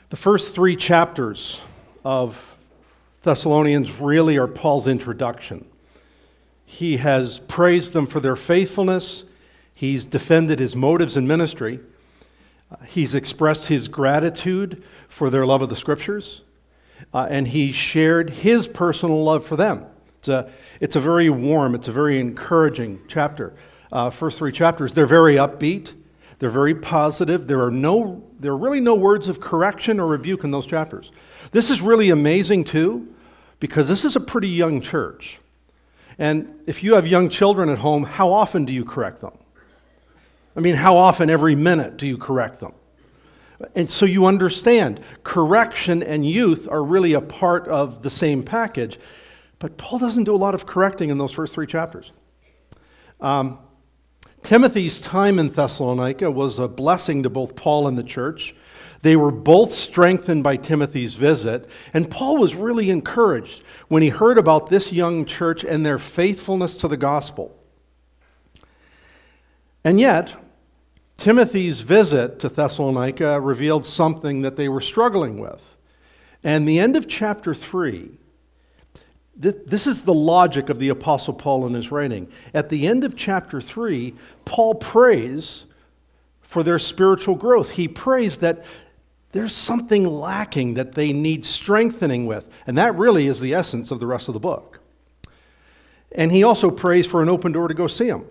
The first three chapters of Thessalonians really are Paul's introduction. He has praised them for their faithfulness. He's defended his motives in ministry. He's expressed his gratitude for their love of the Scriptures. And he shared his personal love for them. It's a very warm, it's a very encouraging chapter. First three chapters, they're very upbeat. They're very positive. There are really no words of correction or rebuke in those chapters. This is really amazing too, because this is a pretty young church. And if you have young children at home, how often do you correct them? I mean, how often every minute do you correct them? And so you understand, correction and youth are really a part of the same package. But Paul doesn't do a lot of correcting in those first three chapters. Timothy's time in Thessalonica was a blessing to both Paul and the church. They were both strengthened by Timothy's visit, and Paul was really encouraged when he heard about this young church and their faithfulness to the gospel. And yet, Timothy's visit to Thessalonica revealed something that they were struggling with. And the end of chapter 3, this is the logic of the Apostle Paul in his writing. At the end of chapter 3, Paul prays for their spiritual growth. He prays that there's something lacking that they need strengthening with. And that really is the essence of the rest of the book. And he also prays for an open door to go see him.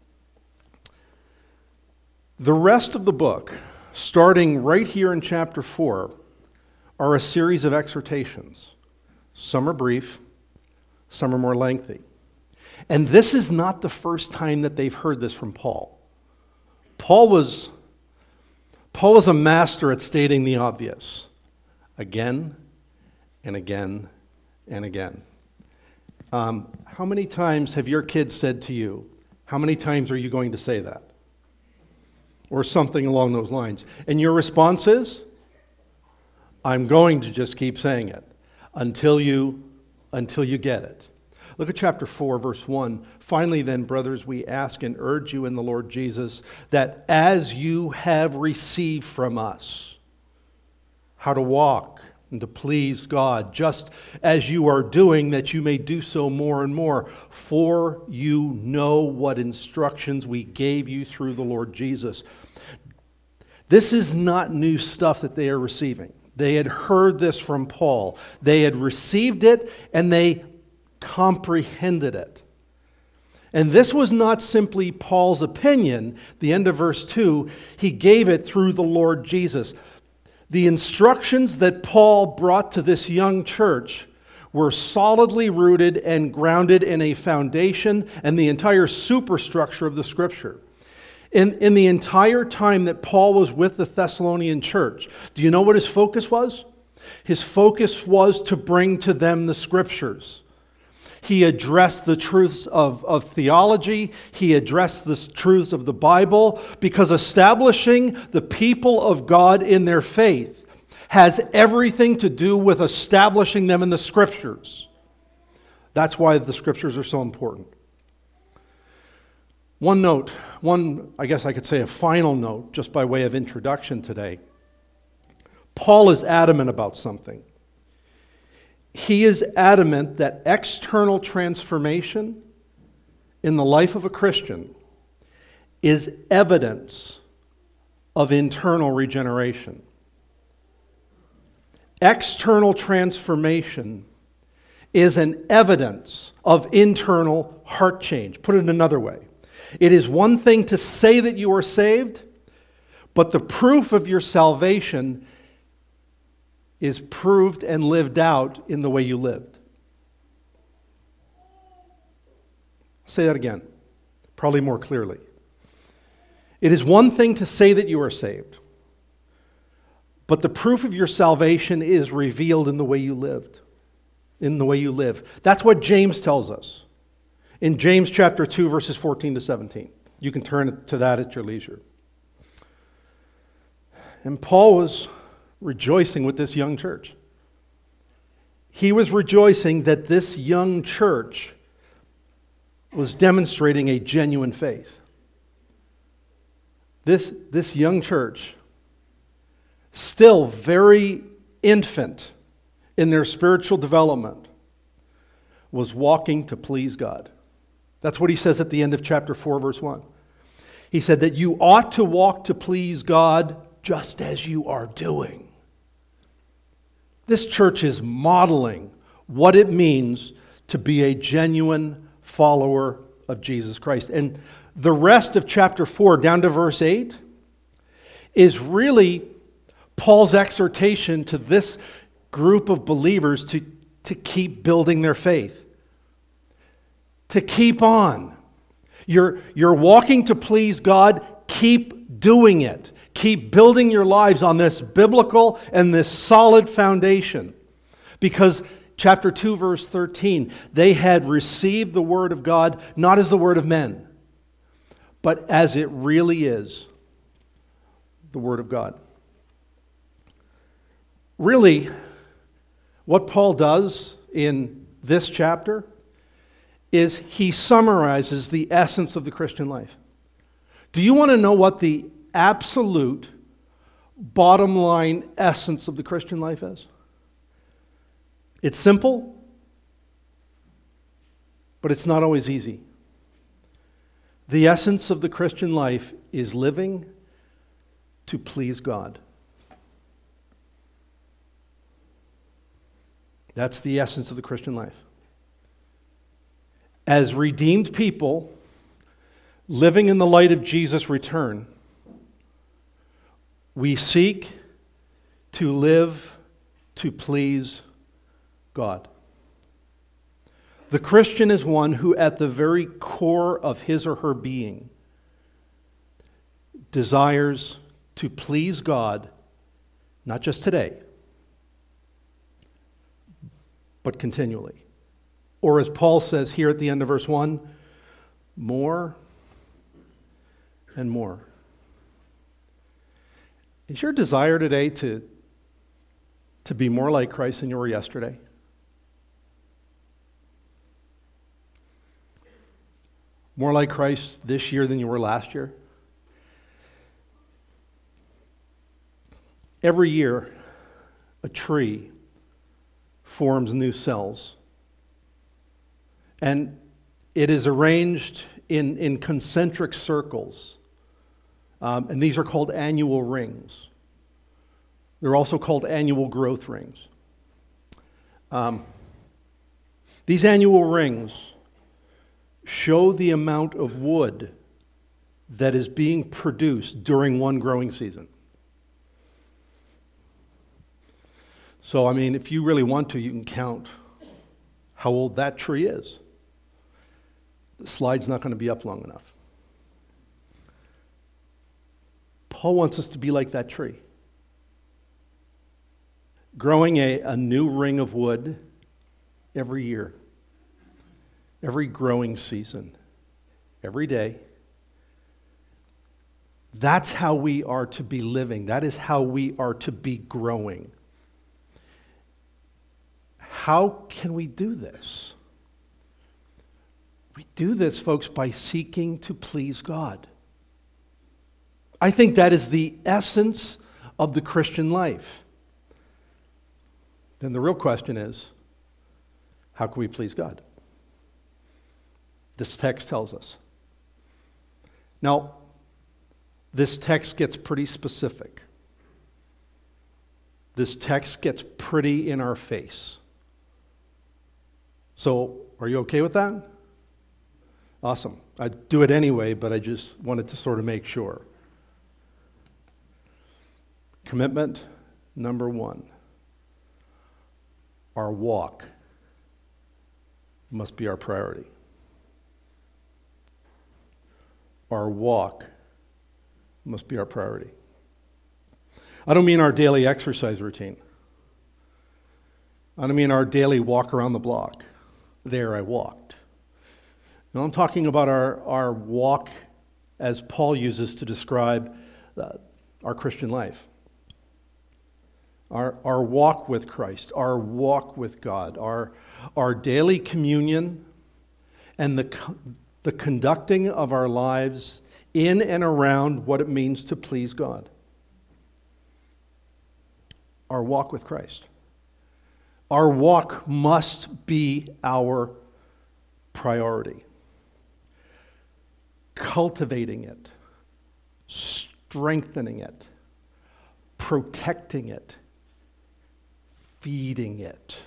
The rest of the book, starting right here in chapter 4, are a series of exhortations. Some are brief, some are more lengthy. And this is not the first time that they've heard this from Paul. Paul was a master at stating the obvious again and again and again. How many times have your kids said to you, how many times are you going to say that? Or something along those lines. And your response is, I'm going to just keep saying it until you get it. Look at chapter 4, verse 1. Finally then, brothers, we ask and urge you in the Lord Jesus that as you have received from us how to walk and to please God, just as you are doing, that you may do so more and more. For you know what instructions we gave you through the Lord Jesus. This is not new stuff that they are receiving. They had heard this from Paul. They had received it and they comprehended it. And this was not simply Paul's opinion. The end of verse 2, he gave it through the Lord Jesus. The instructions that Paul brought to this young church were solidly rooted and grounded in a foundation and the entire superstructure of the Scripture. In the entire time that Paul was with the Thessalonian church, do you know what his focus was? His focus was to bring to them the Scriptures. He addressed the truths of theology. He addressed the truths of the Bible, because establishing the people of God in their faith has everything to do with establishing them in the Scriptures. That's why the Scriptures are so important. I guess I could say a final note, just by way of introduction today. Paul is adamant about something. He is adamant that external transformation in the life of a Christian is evidence of internal regeneration. External transformation is an evidence of internal heart change. Put it another way. It is one thing to say that you are saved, but the proof of your salvation is proved and lived out in the way you lived. Say that again, probably more clearly. It is one thing to say that you are saved, but the proof of your salvation is revealed in the way you lived, in the way you live. That's what James tells us. In James chapter 2, verses 14 to 17. You can turn to that at your leisure. And Paul was rejoicing with this young church. He was rejoicing that this young church was demonstrating a genuine faith. This young church, still very infant in their spiritual development was walking to please God. That's what he says at the end of chapter 4, verse 1. He said that you ought to walk to please God just as you are doing. This church is modeling what it means to be a genuine follower of Jesus Christ. And the rest of chapter 4, down to verse 8, is really Paul's exhortation to this group of believers to keep building their faith. To keep on. You're walking to please God, keep doing it. Keep building your lives on this biblical and this solid foundation. Because chapter 2, verse 13, they had received the word of God not as the word of men, but as it really is, the word of God. Really, what Paul does in this chapter is he summarizes the essence of the Christian life. Do you want to know what the absolute bottom line essence of the Christian life is? It's simple, but it's not always easy. The essence of the Christian life is living to please God. That's the essence of the Christian life. As redeemed people, living in the light of Jesus' return, we seek to live to please God. The Christian is one who, at the very core of his or her being, desires to please God, not just today, but continually. Or as Paul says here at the end of verse 1, more and more. Is your desire today to be more like Christ than you were yesterday? More like Christ this year than you were last year? Every year, a tree forms new cells. And it is arranged in concentric circles. And these are called annual rings. They're also called annual growth rings. These annual rings show the amount of wood that is being produced during one growing season. So, if you really want to, you can count how old that tree is. The slide's not going to be up long enough. Paul wants us to be like that tree. Growing a new ring of wood every year, every growing season, every day. That's how we are to be living. That is how we are to be growing. How can we do this? We do this, folks, by seeking to please God. I think that is the essence of the Christian life. Then the real question is, how can we please God? This text tells us. Now, this text gets pretty specific. This text gets pretty in our face. So, are you okay with that? Awesome. I'd do it anyway, but I just wanted to sort of make sure. Commitment number 1. Our walk must be our priority. Our walk must be our priority. I don't mean our daily exercise routine. I don't mean our daily walk around the block. There I walked. No, I'm talking about our walk as Paul uses to describe our Christian life. Our walk with Christ, our walk with God, our daily communion, and the conducting of our lives in and around what it means to please God. our walk with Christ. Our walk must be our priority. Cultivating it, strengthening it, protecting it, feeding it.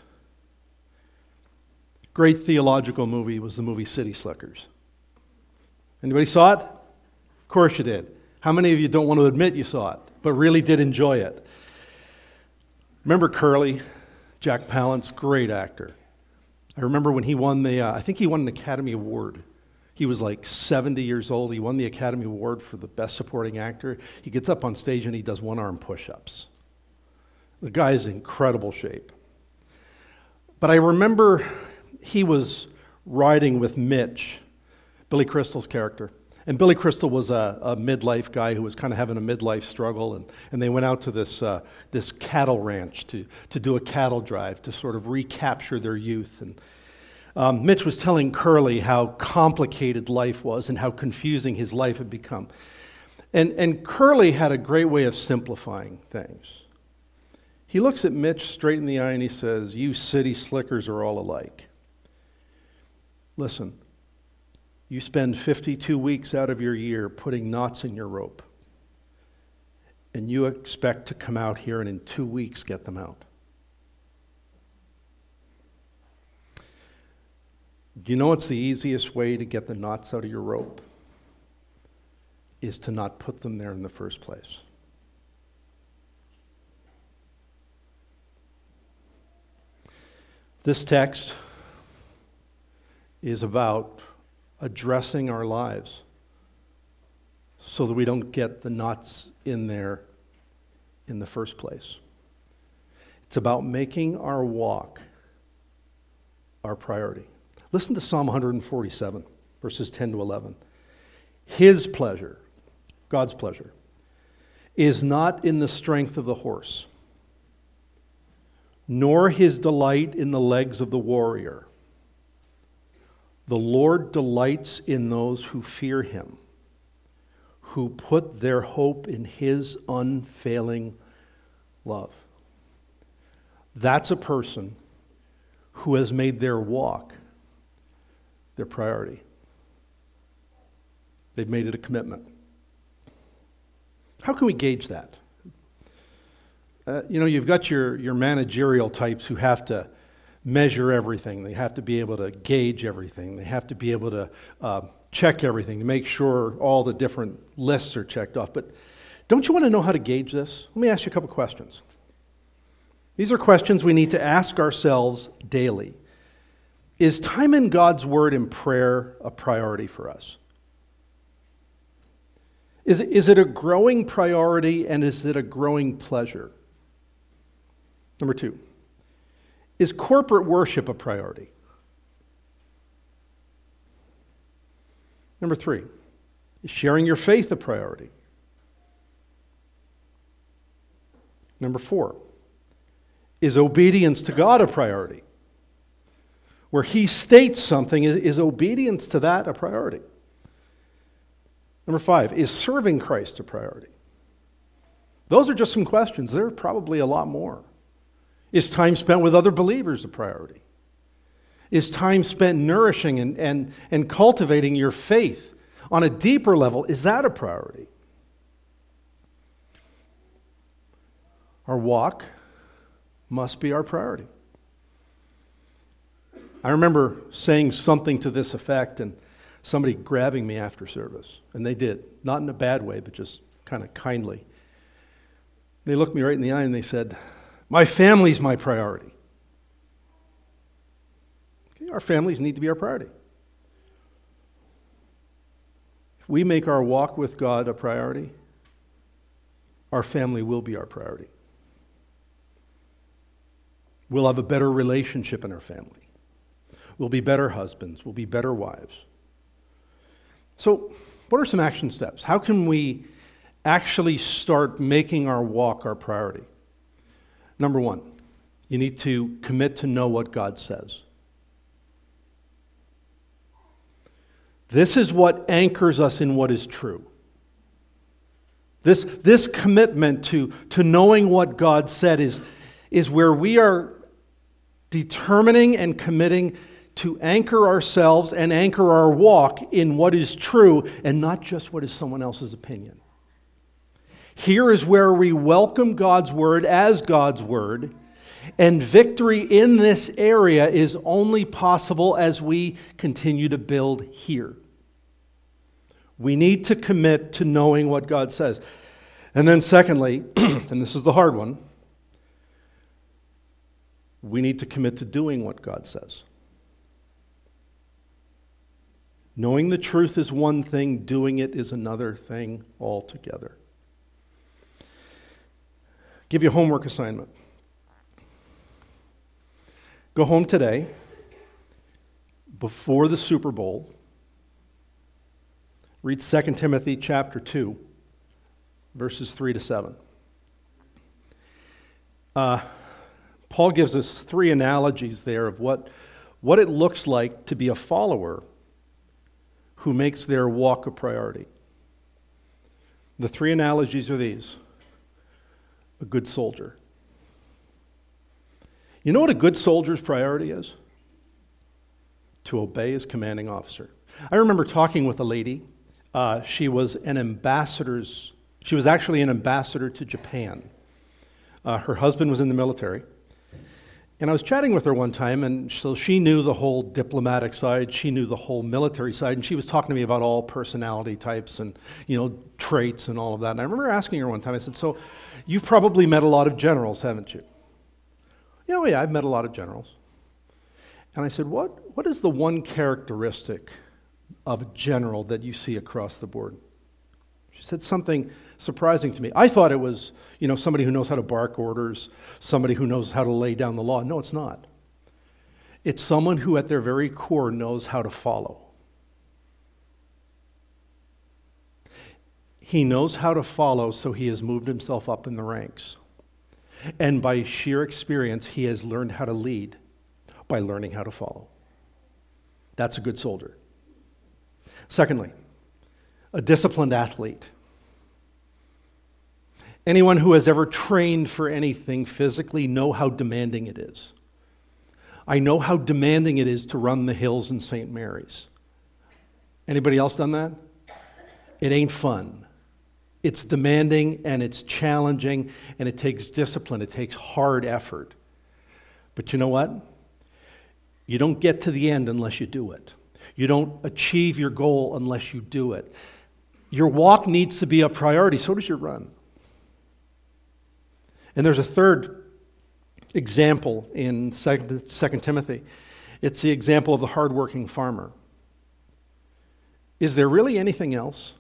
Great theological movie was the movie City Slickers. Anybody saw it? Of course you did. How many of you don't want to admit you saw it, but really did enjoy it? Remember Curly? Jack Palance, great actor. I remember when he won I think he won an Academy Award. He was like 70 years old. He won the Academy Award for the Best Supporting Actor. He gets up on stage and he does one-arm push-ups. The guy is in incredible shape. But I remember he was riding with Mitch, Billy Crystal's character. And Billy Crystal was a midlife guy who was kind of having a midlife struggle. And they went out to this cattle ranch to do a cattle drive to sort of recapture their youth. And Mitch was telling Curly how complicated life was and how confusing his life had become. And Curly had a great way of simplifying things. He looks at Mitch straight in the eye and he says, "You city slickers are all alike. Listen, you spend 52 weeks out of your year putting knots in your rope, and you expect to come out here and in 2 weeks get them out. Do you know what's the easiest way to get the knots out of your rope? Is to not put them there in the first place." This text is about addressing our lives so that we don't get the knots in there in the first place. It's about making our walk our priority. Listen to Psalm 147, verses 10 to 11. His pleasure, God's pleasure, is not in the strength of the horse, nor his delight in the legs of the warrior. The Lord delights in those who fear him, who put their hope in his unfailing love. That's a person who has made their walk their priority. They've made it a commitment. How can we gauge that? You've got your managerial types who have to measure everything. They have to be able to gauge everything. They have to be able to check everything to make sure all the different lists are checked off. But don't you want to know how to gauge this? Let me ask you a couple questions. These are questions we need to ask ourselves daily. Is time in God's Word and prayer a priority for us? Is it a growing priority, and is it a growing pleasure? Number 2, is corporate worship a priority? Number 3, is sharing your faith a priority? Number 4, is obedience to God a priority? Where he states something, is obedience to that a priority? Number 5, is serving Christ a priority? Those are just some questions. There are probably a lot more. Is time spent with other believers a priority? Is time spent nourishing and cultivating your faith on a deeper level, is that a priority? Our walk must be our priority. I remember saying something to this effect and somebody grabbing me after service. And they did. Not in a bad way, but just kind of kindly. They looked me right in the eye and they said, "My family's my priority." Okay, our families need to be our priority. If we make our walk with God a priority, our family will be our priority. We'll have a better relationship in our family. We'll be better husbands. We'll be better wives. So, what are some action steps? How can we actually start making our walk our priority? Number 1, you need to commit to know what God says. This is what anchors us in what is true. This commitment to knowing what God said is where we are determining and committing to anchor ourselves and anchor our walk in what is true and not just what is someone else's opinion. Here is where we welcome God's word as God's word, and victory in this area is only possible as we continue to build here. We need to commit to knowing what God says. And then secondly, and this is the hard one, we need to commit to doing what God says. Knowing the truth is one thing, doing it is another thing altogether. Give you a homework assignment. Go home today, before the Super Bowl, read 2 Timothy chapter 2, verses 3 to 7. Paul gives us three analogies there of what it looks like to be a follower who makes their walk a priority. The three analogies are these. A good soldier. You know what a good soldier's priority is? To obey his commanding officer. I remember talking with a lady. She was actually an ambassador to Japan. Her husband was in the military. And I was chatting with her one time, and so she knew the whole diplomatic side, she knew the whole military side, and she was talking to me about all personality types and, traits and all of that. And I remember asking her one time, I said, so you've probably met a lot of generals, haven't you? Yeah, I've met a lot of generals. And I said, what is the one characteristic of a general that you see across the board? She said something surprising to me. I thought it was, somebody who knows how to bark orders, somebody who knows how to lay down the law. No, it's not. It's someone who at their very core knows how to follow. He knows how to follow, so he has moved himself up in the ranks. And by sheer experience, he has learned how to lead by learning how to follow. That's a good soldier. Secondly, a disciplined athlete. Anyone who has ever trained for anything physically know how demanding it is. I know how demanding it is to run the hills in St. Mary's. Anybody else done that? It ain't fun. It's demanding and it's challenging and it takes discipline. It takes hard effort. But you know what? You don't get to the end unless you do it. You don't achieve your goal unless you do it. Your walk needs to be a priority. So does your run. And there's a third example in 2 Timothy. It's the example of the hardworking farmer. Is there really anything else?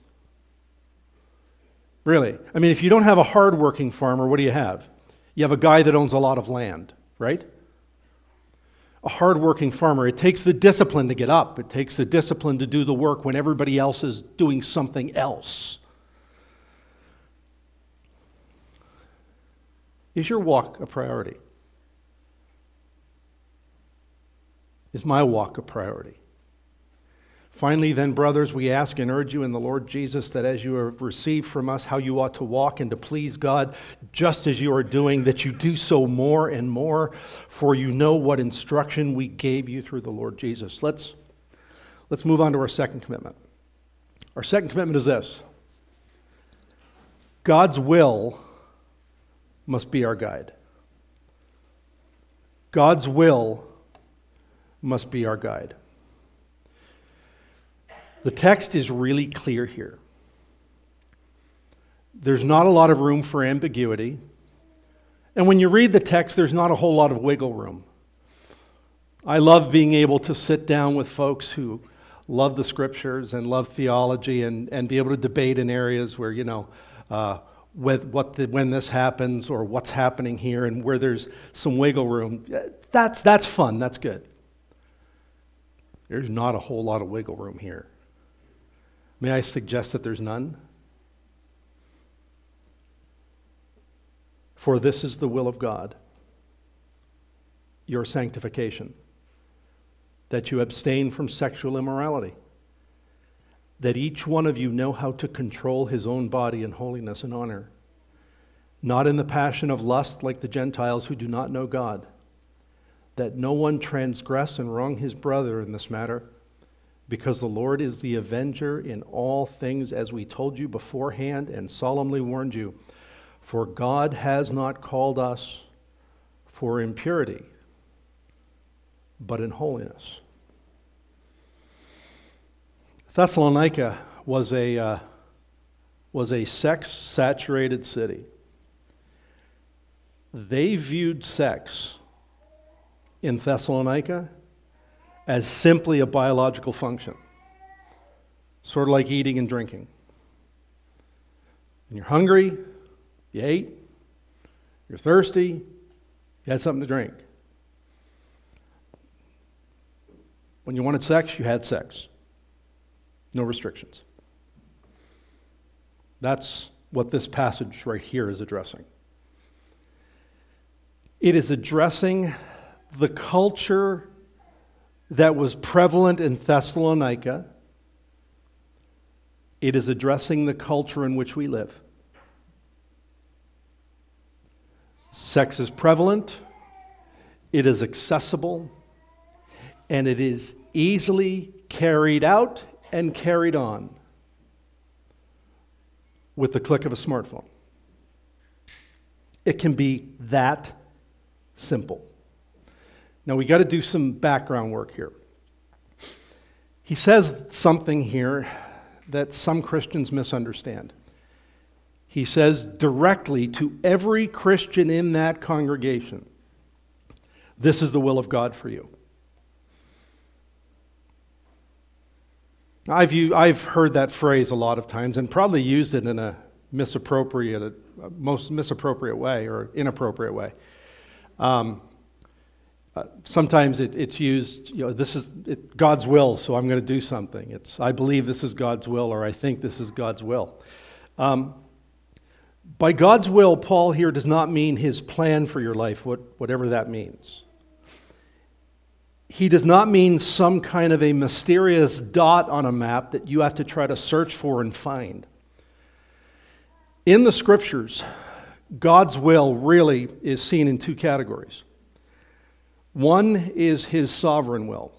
Really? I mean, if you don't have a hardworking farmer, what do you have? You have a guy that owns a lot of land, right? A hardworking farmer, it takes the discipline to get up. It takes the discipline to do the work when everybody else is doing something else. Is your walk a priority? Is my walk a priority? Finally, then, brothers, we ask and urge you in the Lord Jesus that as you have received from us how you ought to walk and to please God, just as you are doing, that you do so more and more, for you know what instruction we gave you through the Lord Jesus. Let's move on to our second commitment. Our second commitment is this. God's will must be our guide. God's will must be our guide. The text is really clear here. There's not a lot of room for ambiguity. And when you read the text, there's not a whole lot of wiggle room. I love being able to sit down with folks who love the scriptures and love theology and be able to debate in areas where, when this happens or what's happening here and where there's some wiggle room. That's fun. That's good. There's not a whole lot of wiggle room here. May I suggest that there's none? For this is the will of God, your sanctification, that you abstain from sexual immorality, that each one of you know how to control his own body in holiness and honor, not in the passion of lust like the Gentiles who do not know God, that no one transgress and wrong his brother in this matter, because the Lord is the avenger in all things, as we told you beforehand and solemnly warned you. For God has not called us for impurity, but in holiness. Thessalonica was a sex-saturated city. They viewed sex in Thessalonica as simply a biological function, sort of like eating and drinking. When you're hungry, you ate. You're thirsty, you had something to drink. When you wanted sex, you had sex. No restrictions. That's what this passage right here is addressing. It is addressing the culture that was prevalent in Thessalonica. It is addressing the culture in which we live. Sex is prevalent, it is accessible, and it is easily carried out and carried on with the click of a smartphone. It can be that simple. Now we got to do some background work here. He says something here that some Christians misunderstand. He says directly to every Christian in that congregation, this is the will of God for you. I've heard that phrase a lot of times and probably used it in a most misappropriate way or inappropriate way. Sometimes it's used, this is God's will, so I'm going to do something. I believe this is God's will, or I think this is God's will. By God's will, Paul here does not mean his plan for your life, whatever that means. He does not mean some kind of a mysterious dot on a map that you have to try to search for and find. In the Scriptures, God's will really is seen in two categories. One is his sovereign will.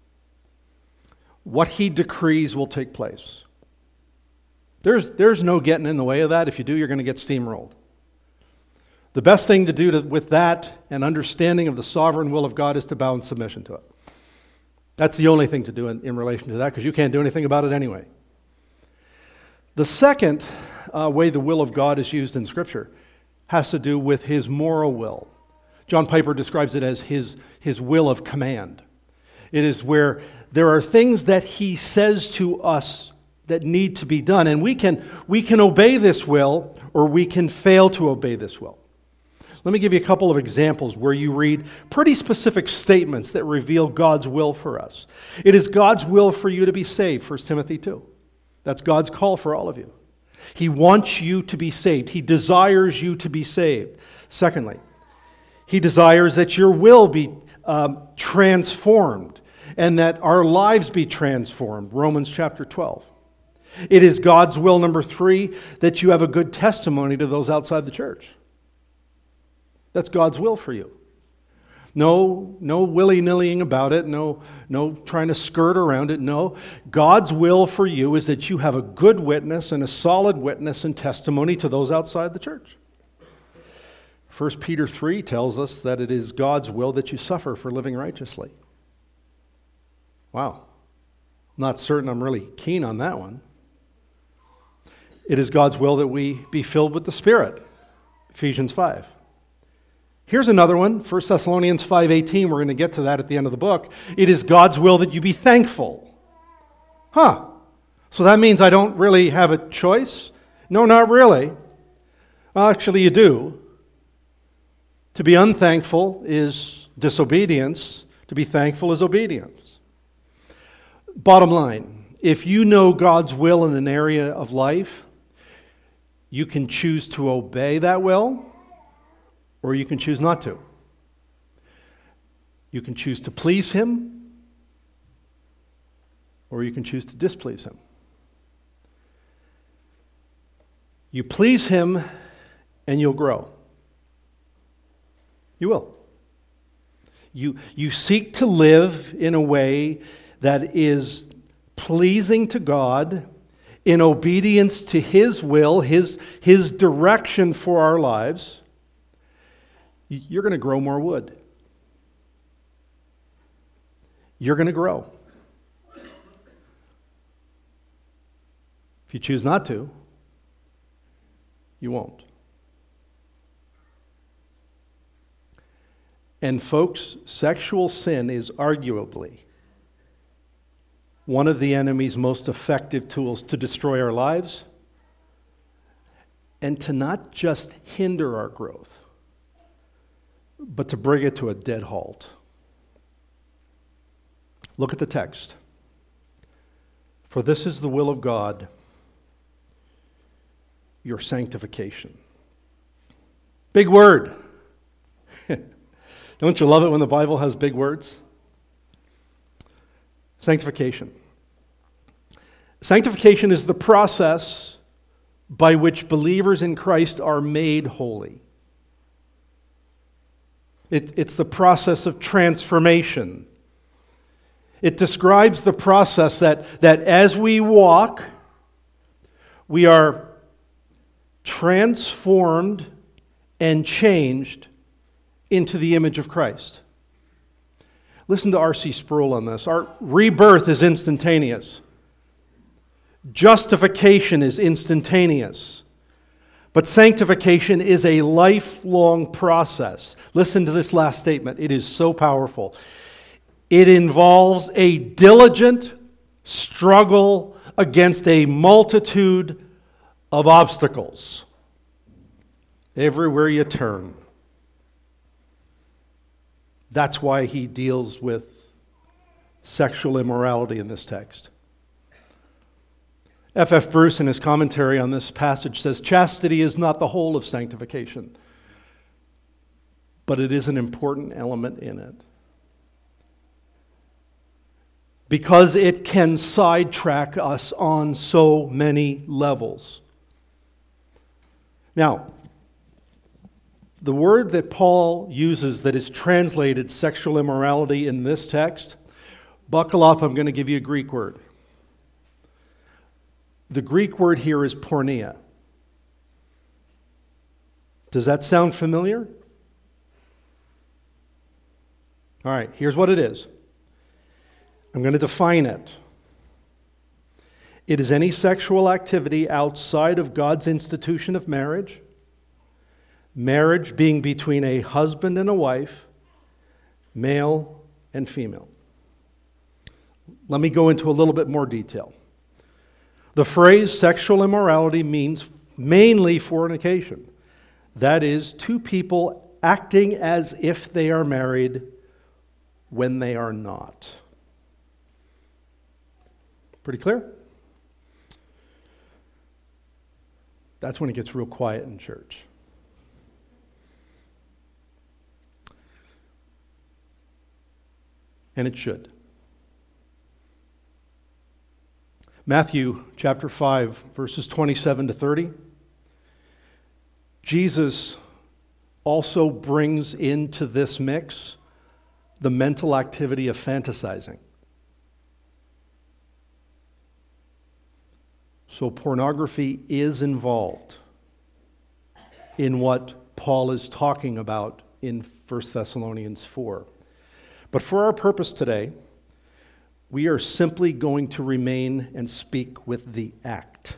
What he decrees will take place. There's no getting in the way of that. If you do, you're going to get steamrolled. The best thing to do with that and understanding of the sovereign will of God is to bow in submission to it. That's the only thing to do in relation to that, because you can't do anything about it anyway. The second way the will of God is used in Scripture has to do with his moral will. John Piper describes it as his will of command. It is where there are things that he says to us that need to be done, and we can obey this will, or we can fail to obey this will. Let me give you a couple of examples where you read pretty specific statements that reveal God's will for us. It is God's will for you to be saved, 1 Timothy 2. That's God's call for all of you. He wants you to be saved. He desires you to be saved. Secondly, he desires that your will be transformed and that our lives be transformed, Romans chapter 12. It is God's will, number 3, that you have a good testimony to those outside the church. That's God's will for you. No willy-nillying about it. No trying to skirt around it. No, God's will for you is that you have a good witness and a solid witness and testimony to those outside the church. 1 Peter 3 tells us that it is God's will that you suffer for living righteously. Wow. I'm not certain I'm really keen on that one. It is God's will that we be filled with the Spirit. Ephesians 5. Here's another one, 1 Thessalonians 5:18. We're going to get to that at the end of the book. It is God's will that you be thankful. So that means I don't really have a choice? No, not really. Well, actually, you do. To be unthankful is disobedience. To be thankful is obedience. Bottom line, if you know God's will in an area of life, you can choose to obey that will, or you can choose not to. You can choose to please Him, or you can choose to displease Him. You please Him and you'll grow. You will. You seek to live in a way that is pleasing to God, in obedience to His will, His direction for our lives. You're going to grow more wood. You're going to grow. If you choose not to, you won't. And folks, sexual sin is arguably one of the enemy's most effective tools to destroy our lives and to not just hinder our growth, but to bring it to a dead halt. Look at the text. For this is the will of God, your sanctification. Big word. Don't you love it when the Bible has big words? Sanctification. Sanctification is the process by which believers in Christ are made holy. It's the process of transformation. It describes the process that as we walk, we are transformed and changed into the image of Christ. Listen to R.C. Sproul on this. Our rebirth is instantaneous. Justification is instantaneous. But sanctification is a lifelong process. Listen to this last statement. It is so powerful. It involves a diligent struggle against a multitude of obstacles. Everywhere you turn. That's why he deals with sexual immorality in this text. F.F. Bruce, in his commentary on this passage, says, chastity is not the whole of sanctification, but it is an important element in it. Because it can sidetrack us on so many levels. Now, the word that Paul uses that is translated sexual immorality in this text, buckle up, I'm going to give you a Greek word. The Greek word here is porneia. Does that sound familiar? All right, here's what it is. I'm going to define it. It is any sexual activity outside of God's institution of marriage. Marriage being between a husband and a wife, male and female. Let me go into a little bit more detail. The phrase sexual immorality means mainly fornication. That is, two people acting as if they are married when they are not. Pretty clear? That's when it gets real quiet in church. And it should. Matthew chapter 5, verses 27 to 30. Jesus also brings into this mix the mental activity of fantasizing. So pornography is involved in what Paul is talking about in 1 Thessalonians 4. But for our purpose today, we are simply going to remain and speak with the act.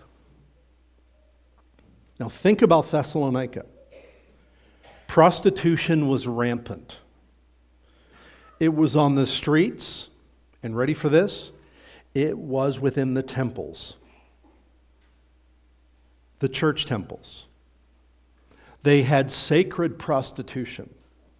Now think about Thessalonica. Prostitution was rampant. It was on the streets, and ready for this? It was within the temples. The church temples. They had sacred prostitution.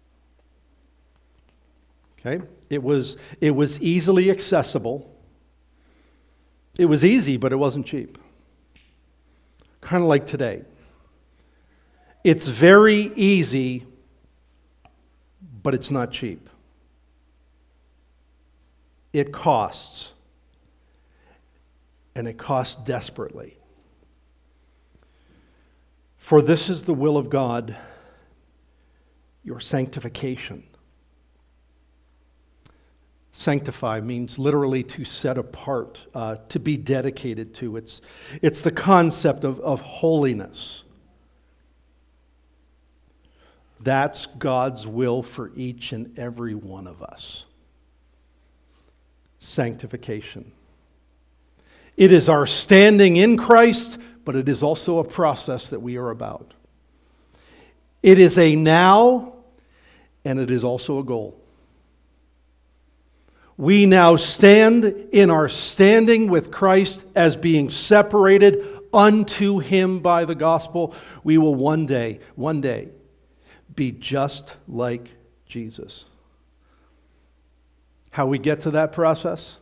Okay? It was easily accessible. It was easy, but it wasn't cheap. Kind of like today. It's very easy, but it's not cheap. It costs. And it costs desperately. For this is the will of God, your sanctification. Sanctify means literally to set apart, to be dedicated to. It's the concept of holiness. That's God's will for each and every one of us. Sanctification. It is our standing in Christ, but it is also a process that we are about. It is a now, and it is also a goal. We now stand in our standing with Christ as being separated unto Him by the gospel. We will one day, be just like Jesus. How we get to that process?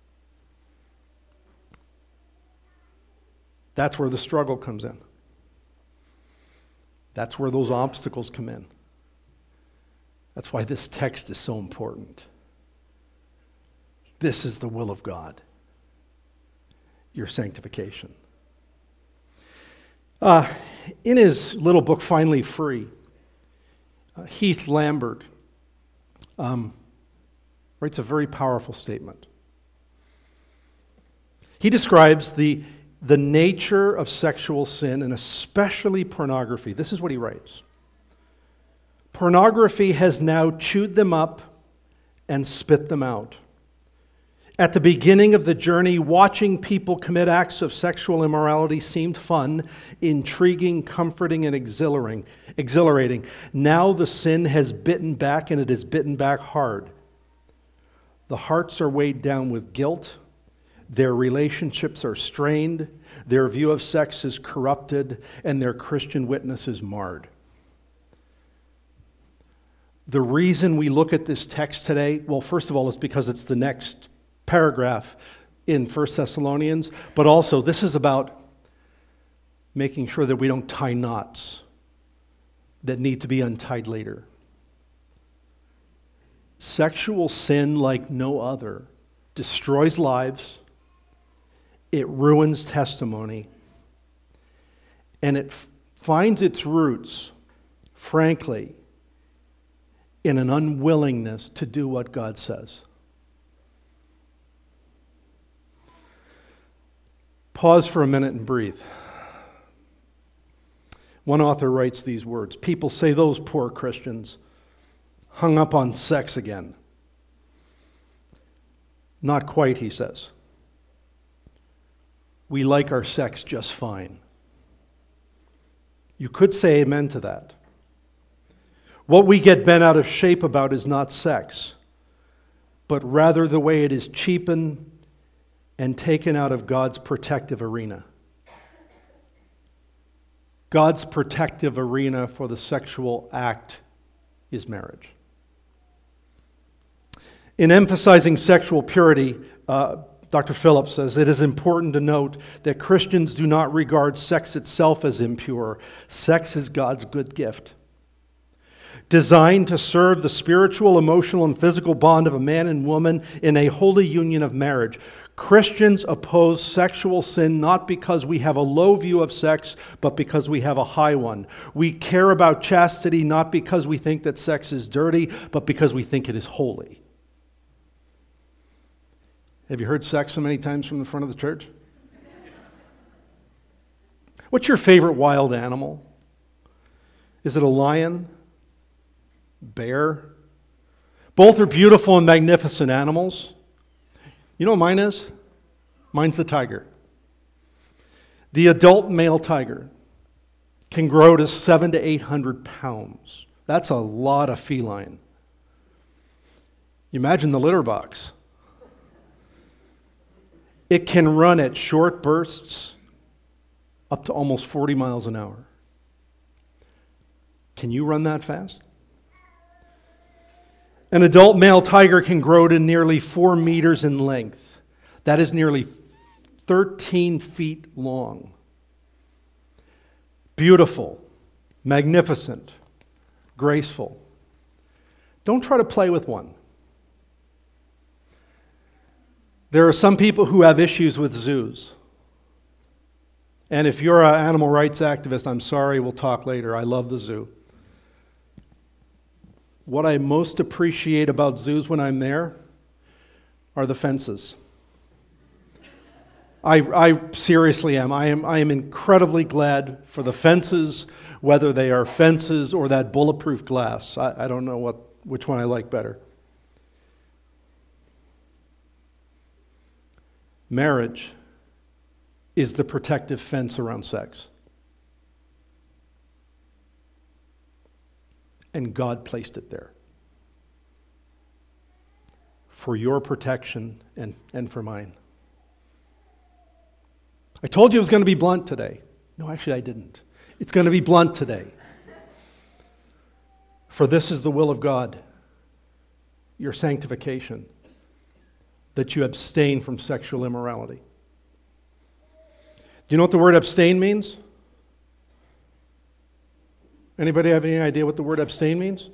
That's where the struggle comes in. That's where those obstacles come in. That's why this text is so important. This is the will of God, your sanctification. In his little book, Finally Free, Heath Lambert writes a very powerful statement. He describes the nature of sexual sin, and especially pornography. This is what he writes. Pornography has now chewed them up and spit them out. At the beginning of the journey, watching people commit acts of sexual immorality seemed fun, intriguing, comforting, and exhilarating. Now the sin has bitten back, and it has bitten back hard. The hearts are weighed down with guilt. Their relationships are strained. Their view of sex is corrupted, and their Christian witness is marred. The reason we look at this text today, well, first of all, is because it's the next paragraph in 1 Thessalonians, but also this is about making sure that we don't tie knots that need to be untied later. Sexual sin, like no other, destroys lives, it ruins testimony, and it finds its roots, frankly, in an unwillingness to do what God says. Pause for a minute and breathe. One author writes these words: people say those poor Christians hung up on sex again. Not quite, he says. We like our sex just fine. You could say amen to that. What we get bent out of shape about is not sex, but rather the way it is cheapened and taken out of God's protective arena. God's protective arena for the sexual act is marriage. In emphasizing sexual purity, Dr. Phillips says, it is important to note that Christians do not regard sex itself as impure. Sex is God's good gift, designed to serve the spiritual, emotional, and physical bond of a man and woman in a holy union of marriage. Christians oppose sexual sin not because we have a low view of sex, but because we have a high one. We care about chastity not because we think that sex is dirty, but because we think it is holy. Have you heard sex so many times from the front of the church? What's your favorite wild animal? Is it a lion? Bear? Both are beautiful and magnificent animals. You know what mine is? Mine's the tiger. The adult male tiger can grow to 700 to 800 pounds. That's a lot of feline. You imagine the litter box. It can run at short bursts up to almost 40 miles an hour. Can you run that fast? An adult male tiger can grow to nearly 4 meters in length. That is nearly 13 feet long. Beautiful, magnificent, graceful. Don't try to play with one. There are some people who have issues with zoos. And if you're an animal rights activist, I'm sorry, we'll talk later. I love the zoo. What I most appreciate about zoos when I'm there are the fences. I seriously am. I am incredibly glad for the fences, whether they are fences or that bulletproof glass. I don't know which one I like better. Marriage is the protective fence around sex. And God placed it there for your protection and for mine. I told you it was going to be blunt today. No, actually I didn't. It's going to be blunt today. For this is the will of God, your sanctification, that you abstain from sexual immorality. Do you know what the word abstain means? Anybody have any idea what the word abstain means?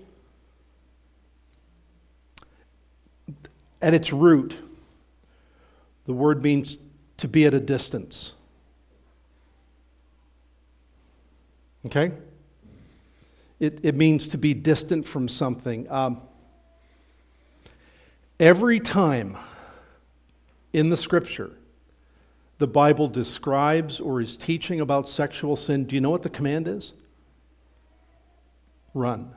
At its root, the word means to be at a distance. Okay? It means to be distant from something. Every time in the Scripture the Bible describes or is teaching about sexual sin, do you know what the command is? Run.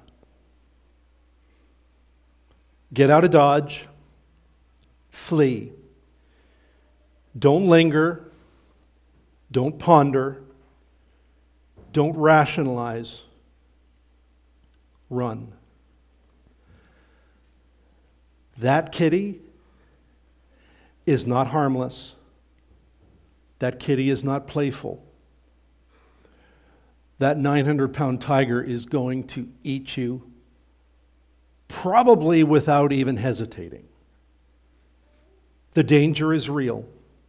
Get out of Dodge. Flee. Don't linger. Don't ponder. Don't rationalize. Run. That kitty is not harmless. That kitty is not playful. That 900-pound tiger is going to eat you, probably without even hesitating. The danger is real.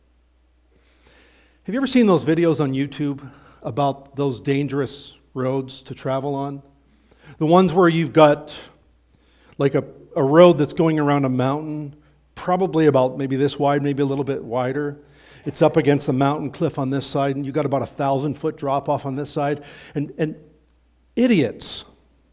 Have you ever seen those videos on YouTube about those dangerous roads to travel on? The ones where you've got like a road that's going around a mountain, probably about maybe this wide, maybe a little bit wider. It's up against a mountain cliff on this side, and you've got about 1,000-foot drop off on this side. And idiots,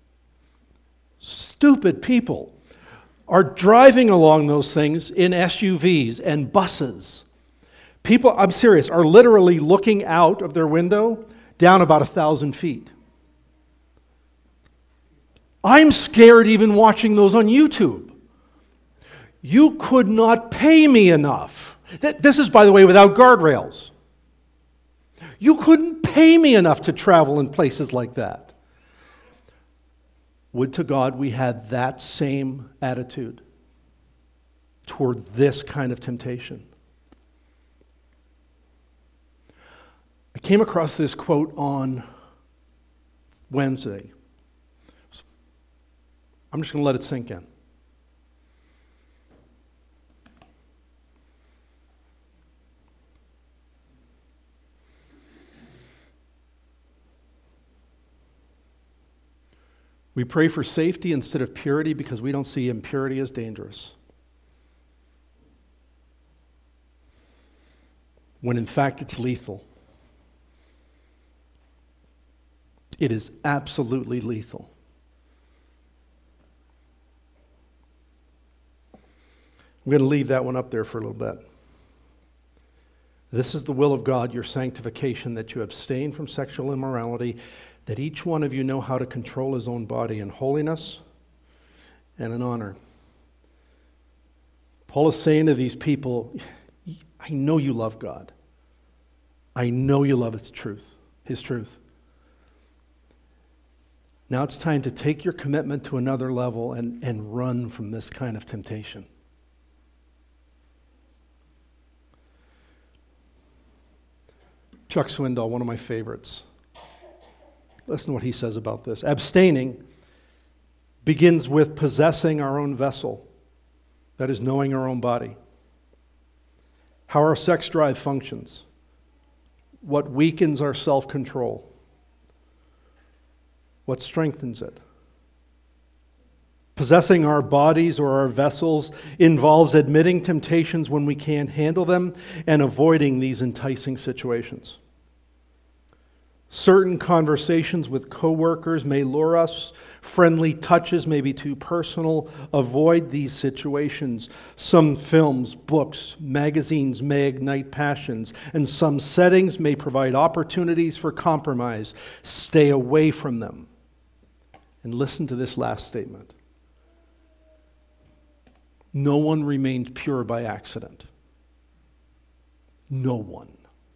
stupid people, are driving along those things in SUVs and buses. People, I'm serious, are literally looking out of their window down about 1,000 feet. I'm scared even watching those on YouTube. You could not pay me enough. This is, by the way, without guardrails. You couldn't pay me enough to travel in places like that. Would to God we had that same attitude toward this kind of temptation. I came across this quote on Wednesday. I'm just going to let it sink in. We pray for safety instead of purity because we don't see impurity as dangerous. When in fact it's lethal. It is absolutely lethal. I'm going to leave that one up there for a little bit. This is the will of God, your sanctification, that you abstain from sexual immorality, that each one of you know how to control his own body in holiness and in honor. Paul is saying to these people, I know you love God. I know you love His truth. Now it's time to take your commitment to another level and run from this kind of temptation. Chuck Swindoll, one of my favorites. Listen to what he says about this. Abstaining begins with possessing our own vessel, that is, knowing our own body, how our sex drive functions, what weakens our self-control, what strengthens it. Possessing our bodies or our vessels involves admitting temptations when we can't handle them and avoiding these enticing situations. Certain conversations with coworkers may lure us. Friendly touches may be too personal. Avoid these situations. Some films, books, magazines may ignite passions, and some settings may provide opportunities for compromise. Stay away from them. And listen to this last statement. No one remained pure by accident. No one.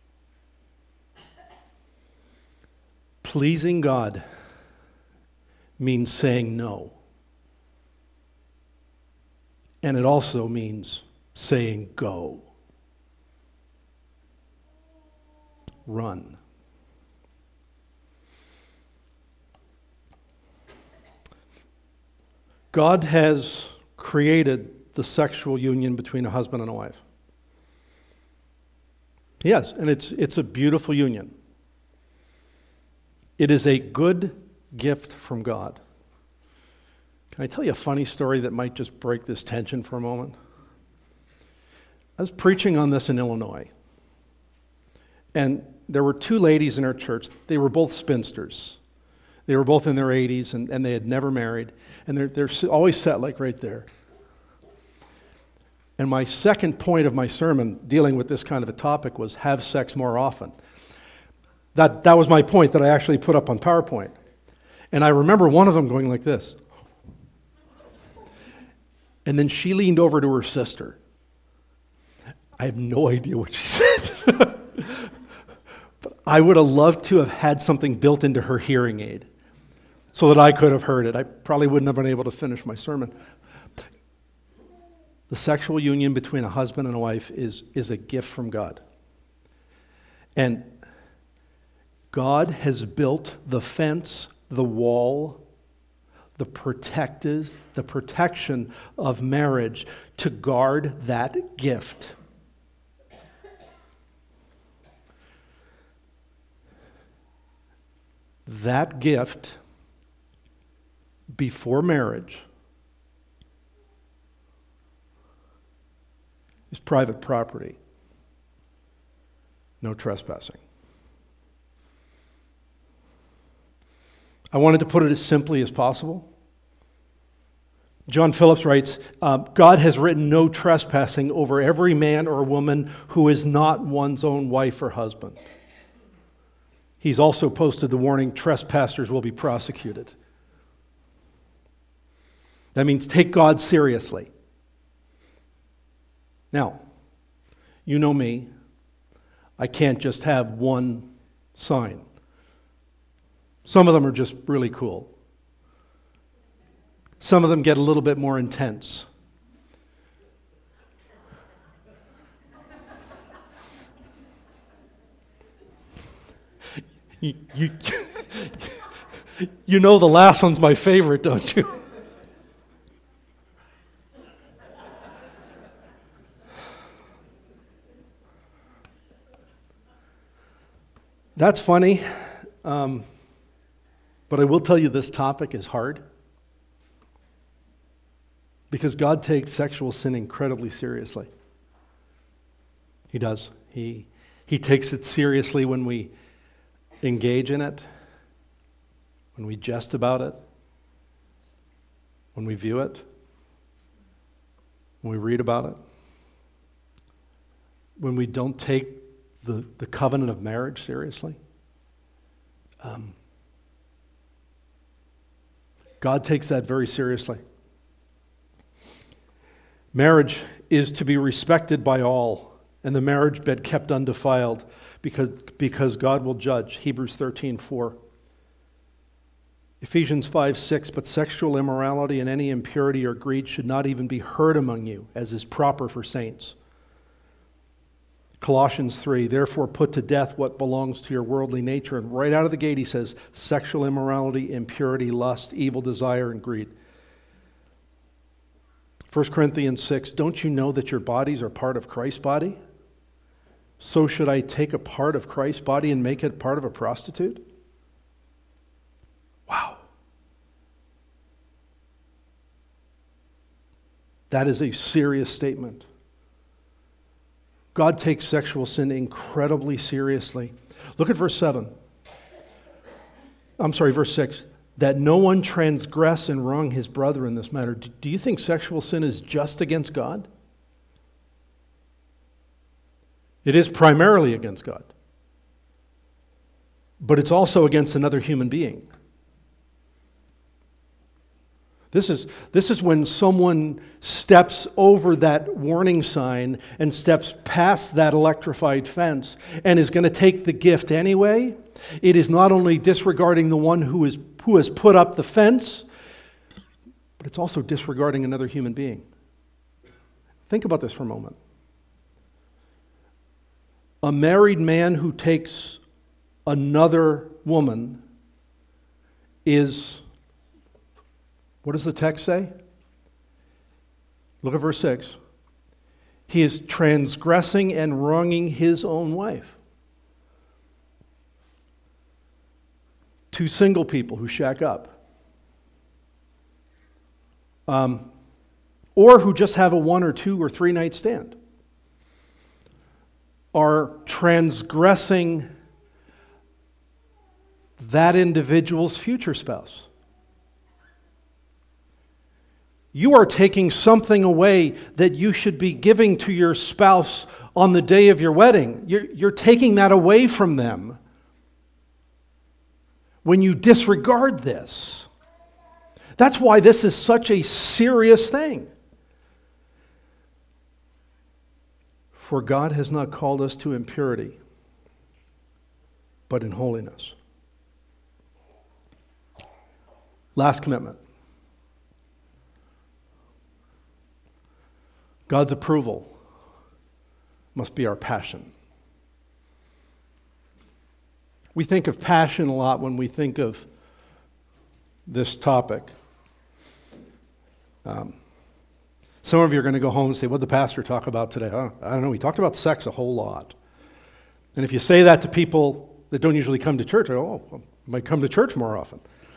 Pleasing God means saying no. And it also means saying go. Run. God has created the sexual union between a husband and a wife. Yes, and it's a beautiful union. It is a good gift from God. Can I tell you a funny story that might just break this tension for a moment? I was preaching on this in Illinois, and there were two ladies in our church. They were both spinsters. They were both in their 80s, and they had never married, and they're always sat like right there. And my second point of my sermon dealing with this kind of a topic was have sex more often. That was my point that I actually put up on PowerPoint. And I remember one of them going like this. And then she leaned over to her sister. I have no idea what she said. But I would have loved to have had something built into her hearing aid so that I could have heard it. I probably wouldn't have been able to finish my sermon. The sexual union between a husband and a wife is a gift from God. And God has built the fence, the wall, the protection of marriage to guard that gift. That gift before marriage is private property. No trespassing. I wanted to put it as simply as possible. John Phillips writes, God has written no trespassing over every man or woman who is not one's own wife or husband. He's also posted the warning, trespassers will be prosecuted. That means take God seriously. Now, you know me, I can't just have one sign. Some of them are just really cool. Some of them get a little bit more intense. You know the last one's my favorite, don't you? That's funny, but I will tell you this topic is hard because God takes sexual sin incredibly seriously. He does. He takes it seriously when we engage in it, when we jest about it, when we view it, when we read about it, when we don't take the covenant of marriage seriously. God takes that very seriously. Marriage is to be respected by all, and the marriage bed kept undefiled, because God will judge. Hebrews 13:4. Ephesians 5:6. But sexual immorality and any impurity or greed should not even be heard among you, as is proper for saints. Colossians 3, therefore put to death what belongs to your worldly nature. And right out of the gate he says, sexual immorality, impurity, lust, evil desire, and greed. 1 Corinthians 6, don't you know that your bodies are part of Christ's body? So should I take a part of Christ's body and make it part of a prostitute? Wow. That is a serious statement. God takes sexual sin incredibly seriously. Look at verse 7. verse 6, that no one transgress and wrong his brother in this matter. Do you think sexual sin is just against God? It is primarily against God. But it's also against another human being. This is when someone steps over that warning sign and steps past that electrified fence and is going to take the gift anyway. It is not only disregarding the one who has put up the fence, but it's also disregarding another human being. Think about this for a moment. A married man who takes another woman is, what does the text say? Look at verse 6. He is transgressing and wronging his own wife. Two single people who shack up. Or who just have a 1 or 2 or 3 night stand are transgressing that individual's future spouse. You are taking something away that you should be giving to your spouse on the day of your wedding. You're taking that away from them when you disregard this. That's why this is such a serious thing. For God has not called us to impurity, but in holiness. Last commitment. God's approval must be our passion. We think of passion a lot when we think of this topic. Some of you are going to go home and say, what did the pastor talk about today? I don't know, he talked about sex a whole lot. And if you say that to people that don't usually come to church, I might come to church more often.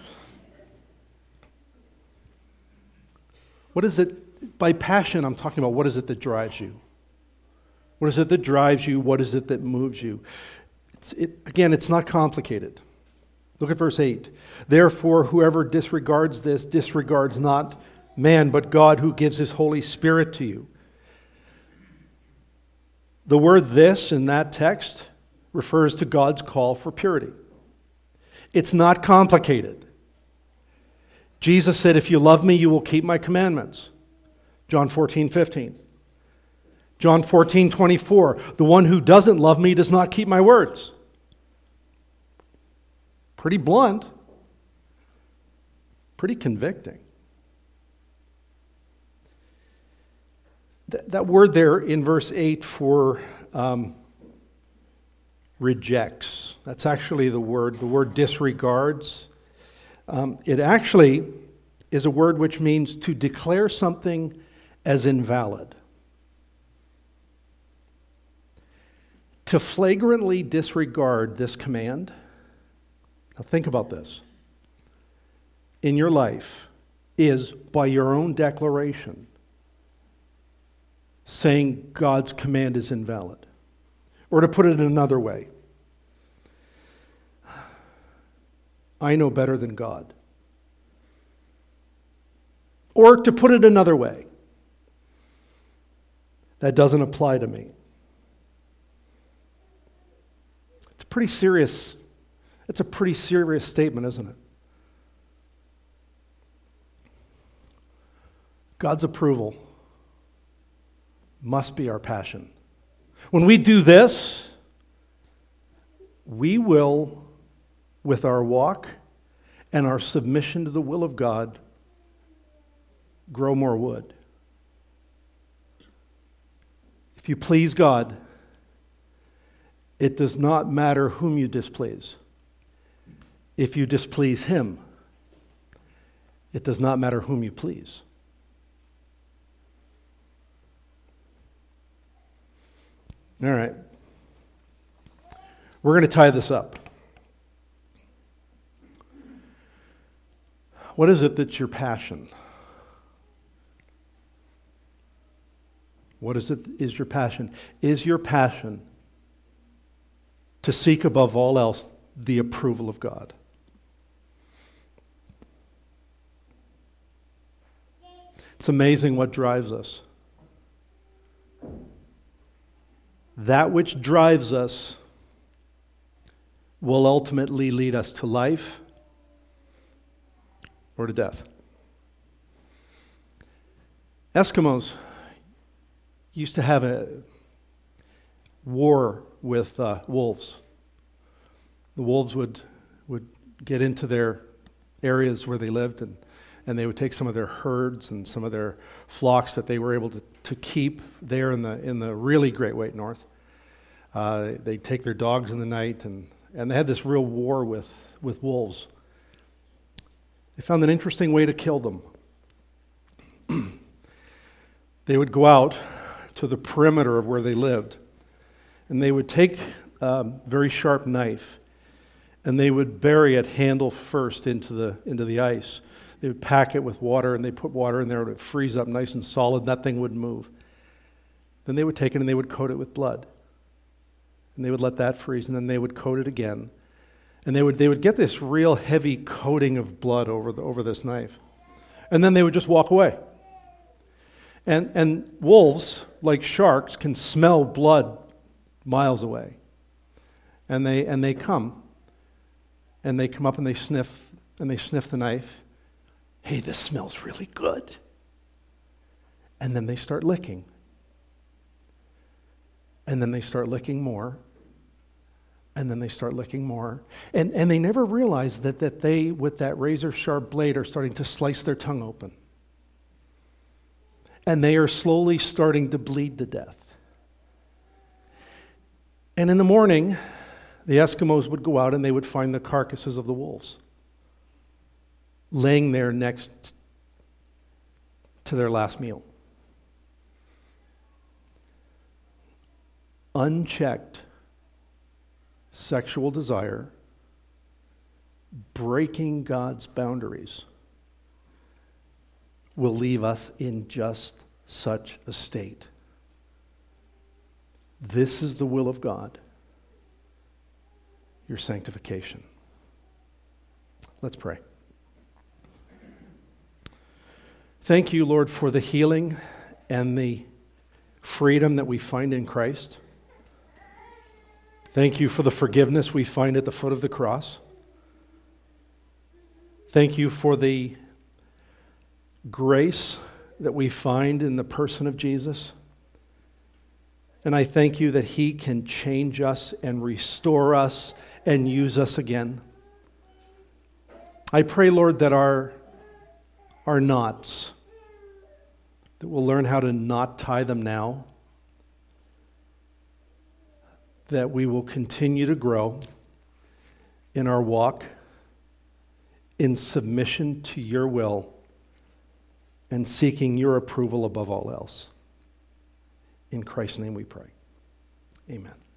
What is it? By passion, I'm talking about what is it that drives you? What is it that drives you? What is it that moves you? Again, it's not complicated. Look at verse 8. Therefore, whoever disregards this disregards not man, but God who gives his Holy Spirit to you. The word this in that text refers to God's call for purity. It's not complicated. Jesus said, if you love me, you will keep my commandments. John 14:15. John 14:24. The one who doesn't love me does not keep my words. Pretty blunt. Pretty convicting. That word there in verse 8 for rejects. That's actually the word disregards. It actually is a word which means to declare something as invalid. To flagrantly disregard this command, now think about this, in your life is by your own declaration saying God's command is invalid. Or to put it another way, I know better than God. Or to put it another way, that doesn't apply to me. It's a pretty serious statement, isn't it? God's approval must be our passion. When we do this, we will, with our walk and our submission to the will of God, grow more wood. If you please God, it does not matter whom you displease. If you displease Him, it does not matter whom you please. All right. We're going to tie this up. What is it that's your passion? What is your passion? Is your passion to seek above all else the approval of God? It's amazing what drives us. That which drives us will ultimately lead us to life or to death. Eskimos used to have a war with wolves. The wolves would get into their areas where they lived, and they would take some of their herds and some of their flocks that they were able to keep there in the really Great White North. They'd take their dogs in the night, and they had this real war with wolves. They found an interesting way to kill them. They would go out to the perimeter of where they lived, and they would take a very sharp knife, and they would bury it handle first into the ice. They would pack it with water, and they put water in there, and it would freeze up nice and solid. That thing wouldn't move. Then they would take it and they would coat it with blood, and they would let that freeze, and then they would coat it again, and they would get this real heavy coating of blood over this knife, and then they would just walk away. And wolves, like sharks, can smell blood miles away, and they come up and they sniff the knife. Hey, this smells really good. And then they start licking. And then they start licking more. And then they start licking more. And they never realize that they, with that razor-sharp blade, are starting to slice their tongue open. And they are slowly starting to bleed to death. And in the morning, the Eskimos would go out and they would find the carcasses of the wolves laying there next to their last meal. Unchecked sexual desire, breaking God's boundaries, will leave us in just such a state. This is the will of God, your sanctification. Let's pray. Thank you, Lord, for the healing and the freedom that we find in Christ. Thank you for the forgiveness we find at the foot of the cross. Thank you for the grace that we find in the person of Jesus. And I thank you that He can change us and restore us and use us again. I pray, Lord, that our knots, that we'll learn how to not tie them now, that we will continue to grow in our walk in submission to your will and seeking your approval above all else. In Christ's name we pray. Amen.